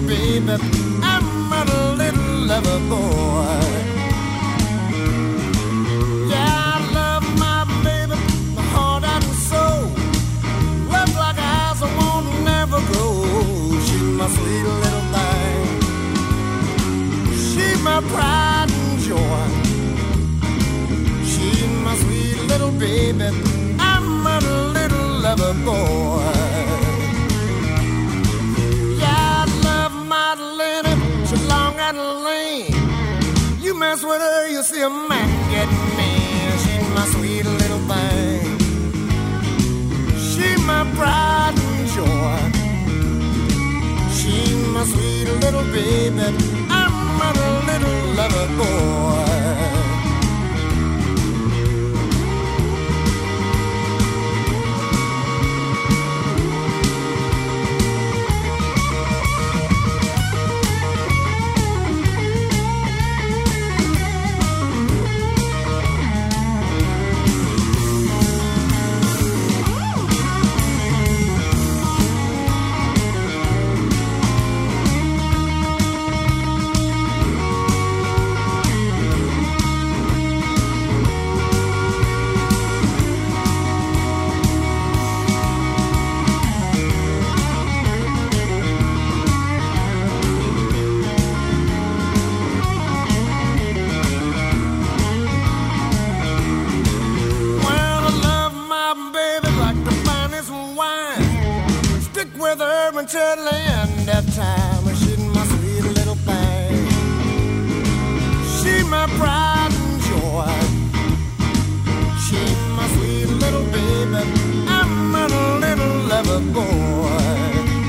baby, I'm a little lover boy. Yeah, I love my baby, my heart and soul. Love like eyes that won't never grow. She's my sweet little thing. She's my pride and joy. She's my sweet little baby, I'm a little lover boy. You mess with her, you see a man get mad. She's my sweet little thing. She's my pride and joy. She's my sweet little baby, I'm a little lover boy. Until the end of time, she's my sweet little thing. She's my pride and joy. She's my sweet little baby, I'm a little lover boy.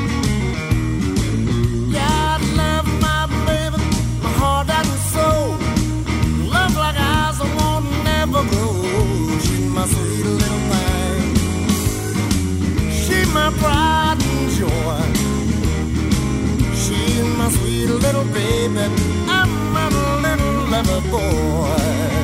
Yeah, I love my baby, my heart and soul. Love like eyes that won't never grow. She's my sweet little thing. She's my pride and joy. She's my sweet little baby, I'm a little lover boy.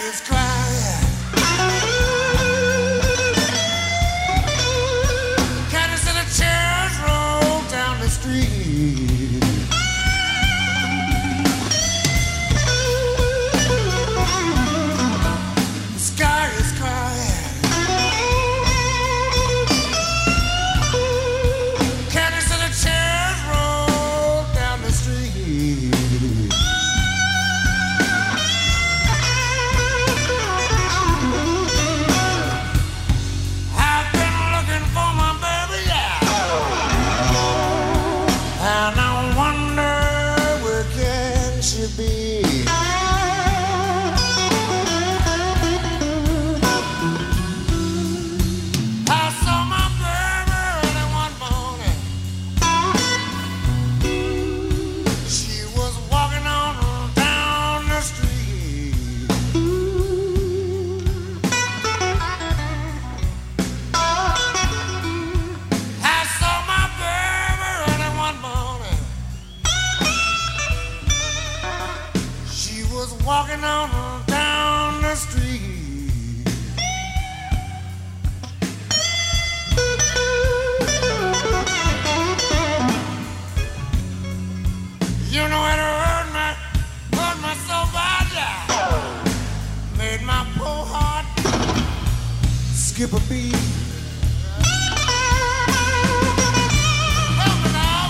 is crying. Cannons and the chairs roll down the street. The sky is crying. Cannons and the chairs roll down the street. I've been looking for my baby, yeah. And I wonder where can she be? I saw my baby early one morning. She was walking on down the street. I saw my baby early one morning. She was walking on down the street. You know it hurt me so bad, yeah. Made my poor heart skip a beat. Help me now.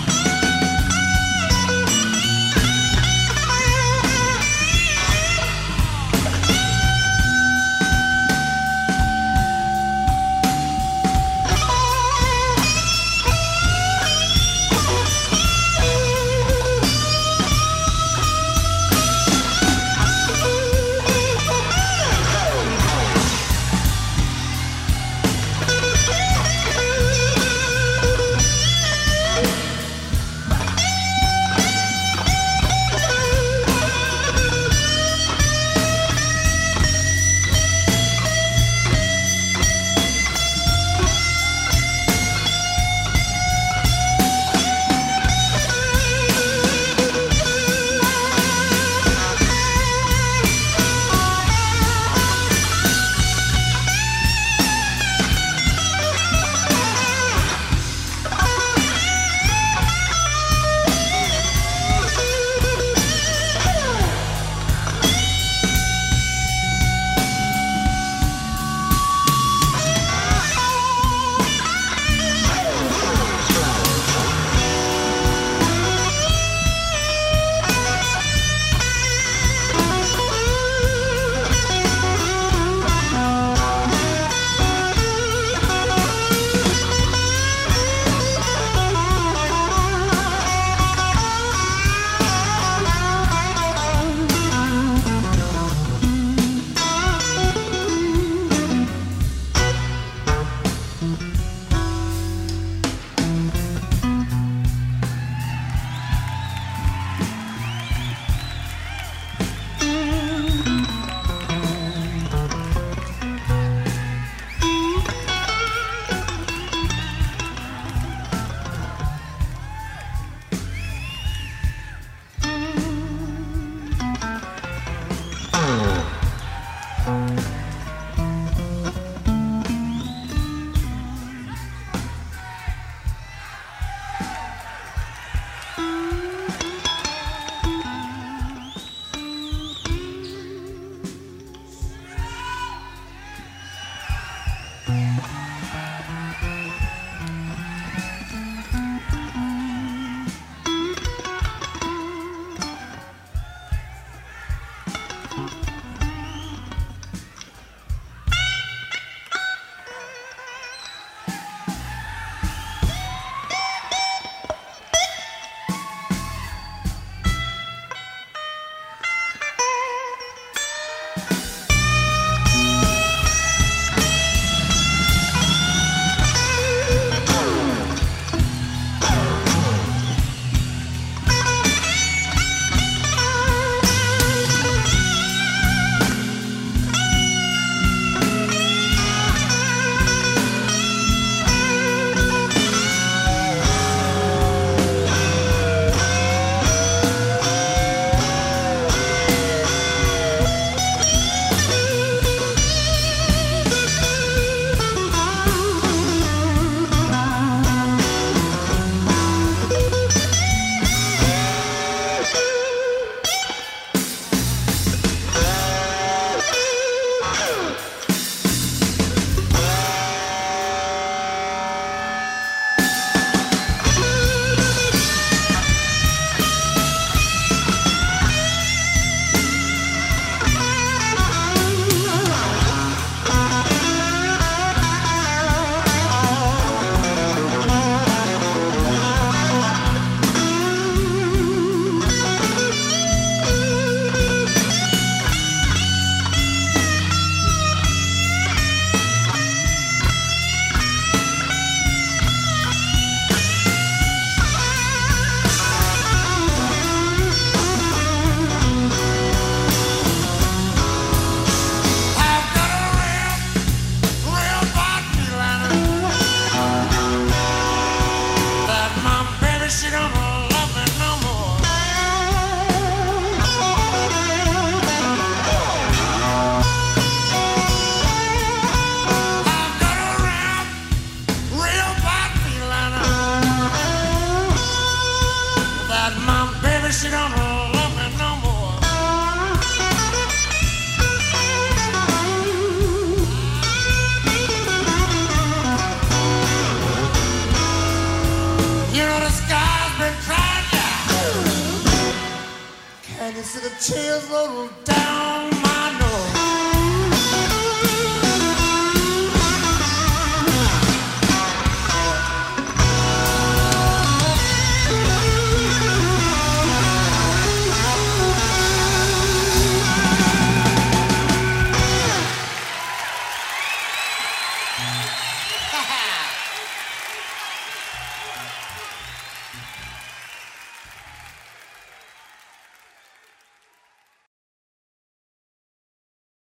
this little town I know.